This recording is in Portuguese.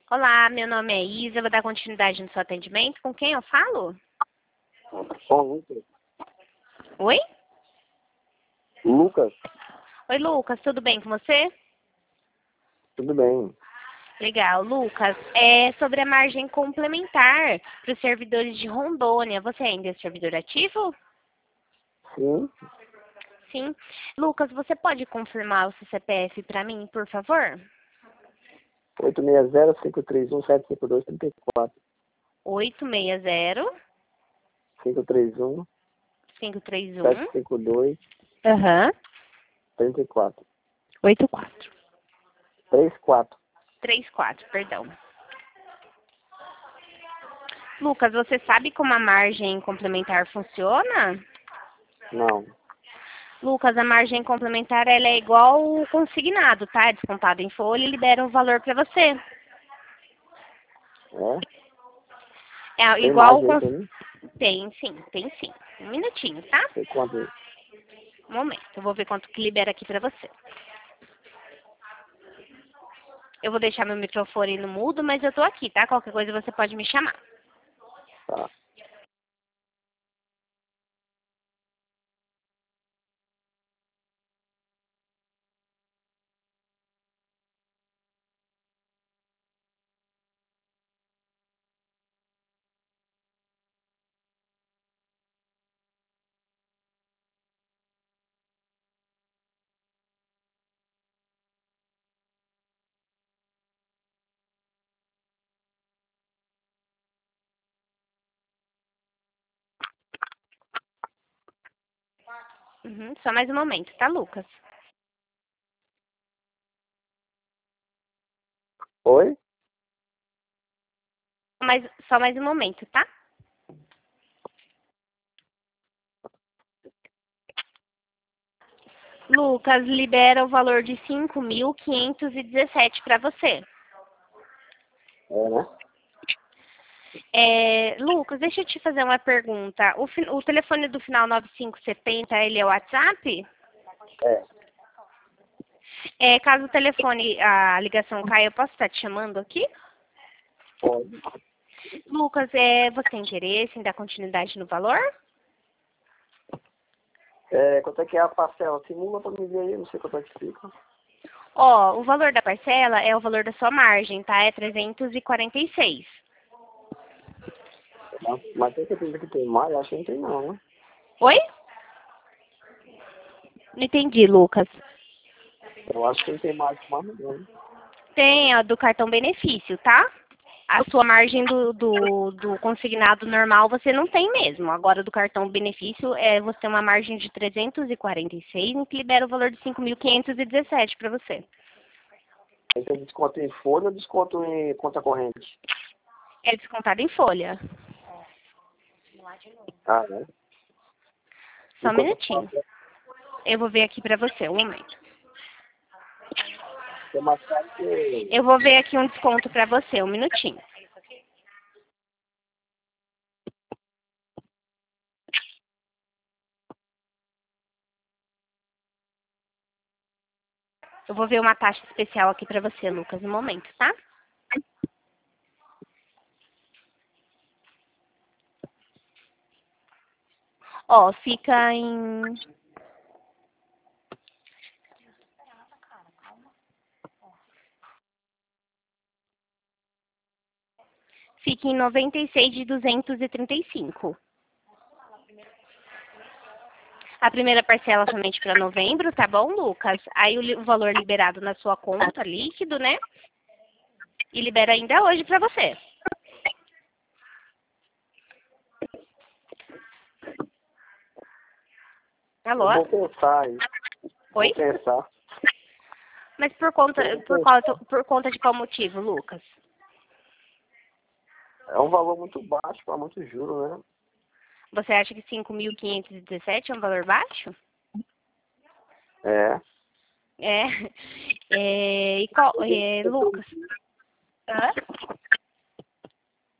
Olá, meu nome é Isa, vou dar continuidade no seu atendimento. Com quem eu falo? Ó, Lucas. Oi? Lucas, Oi, Lucas, tudo bem com você? tudo bem? Legal, Lucas, é sobre a margem complementar para os servidores de Rondônia. Você ainda é servidor ativo? Sim. Sim. Lucas, você pode confirmar o seu CPF para mim, por favor? 860-531-752-34. 860 531 531 752 Aham. 34. 84. 34. 34, perdão. Lucas, você sabe como a margem complementar funciona? Não. Lucas, a margem complementar ela é igual o consignado, tá? É descontado em folha e libera um valor para você. É? É Tem igual mais o aí pra mim? Tem sim, tem sim. Um minutinho, tá? Tem quanto aí? Um momento, eu vou ver quanto que libera aqui para você. Eu vou deixar meu microfone no mudo, mas eu tô aqui, tá? Qualquer coisa você pode me chamar. Tá. Uhum, só mais um momento, tá, Lucas? Oi? Só mais um momento, tá? Lucas, libera o valor de 5.517 para você. É, né? Lucas, deixa eu te fazer uma pergunta. O telefone do final 9570, ele é o WhatsApp? É. Caso o telefone, a ligação caia, eu posso estar te chamando aqui? Pode. Lucas, você tem interesse em dar continuidade no valor? Quanto é que é a parcela? Simula pra me ver aí, não sei quanto é que fica. Ó, o valor da parcela é o valor da sua margem, tá? É 346. Mas tem certeza que tem mais? Acho que não tem não, né? Oi? Não entendi, Lucas. Eu acho que não tem mais que mais não. Tem a do cartão benefício, tá? A sua margem do consignado normal você não tem mesmo. Agora, do cartão benefício, você tem uma margem de 346, que libera o valor de 5.517 para você. Aí tem desconto em folha ou desconto em conta corrente? É descontado em folha. Ah, né? Só um Enquanto eu minutinho. faço, Eu vou ver aqui para você, um momento. é mais caro que... Eu vou ver aqui um desconto para você, um minutinho. Eu vou ver uma taxa especial aqui para você, Lucas, um momento, tá? Ó, fica em... Fica em 96 de 235. A primeira parcela somente para novembro, tá bom, Lucas? Aí o valor liberado na sua conta, líquido, né? E libera ainda hoje para você. Eu Alô? vou pensar aí. Oi? Vou pensar. Mas Eu vou pensar. por conta de qual motivo, Lucas? É um valor muito baixo para muito juro, né? Você acha que 5.517 é um valor baixo? É. É. Lucas? Hã?